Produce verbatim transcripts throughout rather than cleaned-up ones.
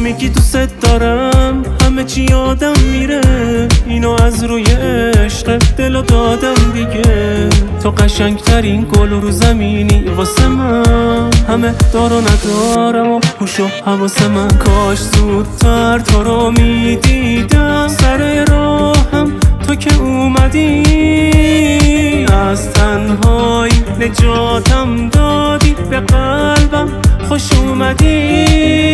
میگی دوست دارم همه چی یادم میره، اینو از روی عشق دلو دادم دیگه. تو قشنگترین گل رو زمینی واسه من، همه دار و ندارم و هوش و حواس من. کاش زودتر تو رو میدیدم، سر راهم تو که اومدی، از تنهایی نجاتم دادی، به قلبم خوش اومدی.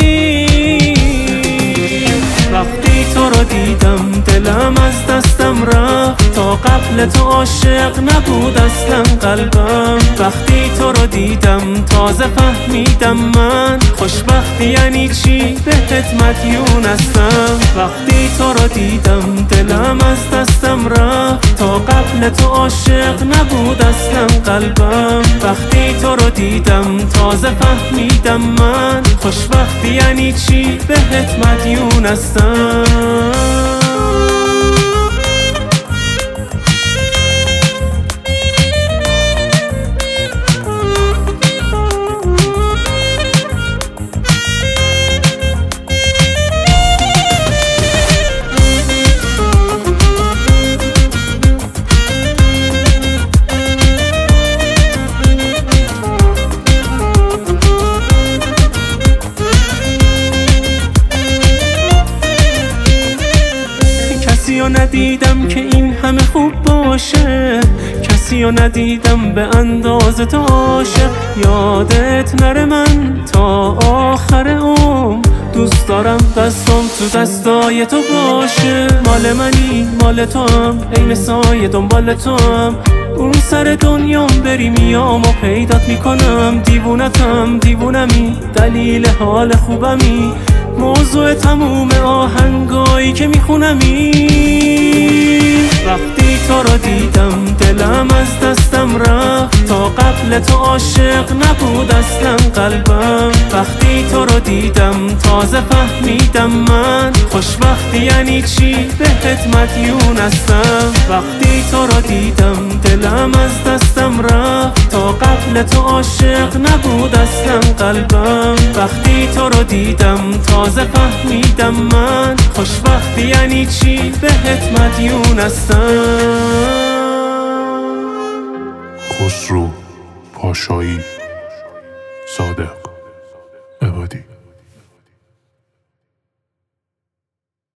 وقتی تو رو دیدم دلم از دستم رفت، تا قبل تو عاشق نبود اصلا قلبم. وقتی تو رو دیدم تازه فهمیدم من، خوشبختی یعنی چی، بهت مدیون هستم. وقتی تو رو دیدم دلم از دستم رفت، تا قبل تو عاشق نبود اصلا قلبم. وقتی تو رو دیدم تازه فهمیدم من، خوشبختی یعنی چی، بهت مدیون هستم. کسی رو ندیدم که این همه خوب باشه، کسی رو ندیدم به اندازه تو عاشق. یادت نره من تا آخر عمر، دوست دارم دستم تو دستای تو باشه. مال منی مال تو هم، عین سایه دنبال تو هم. اون سر دنیام بری میام و پیدات میکنم، دیوونتم دیوونمی، دلیل حال خوبمی، موضوع تموم آهنگایی که میخونمی. وقتی تو رو دیدم دلم از دستم رفت، تا قبل تو عاشق نبود اصلا قلبم. وقتی تو رو دیدم تازه فهمیدم من، خوشبختی یعنی چی، بهت مدیون هستم. وقتی تو رو دیدم دلم از دستم رفت، تا قبل تو عاشق نبود اصلا قلبم. وقتی تو رو دیدم تازه فهمیدم من، خوشبختی یعنی چی، بهت مدیون هستم. خسرو پاشایی، ساده.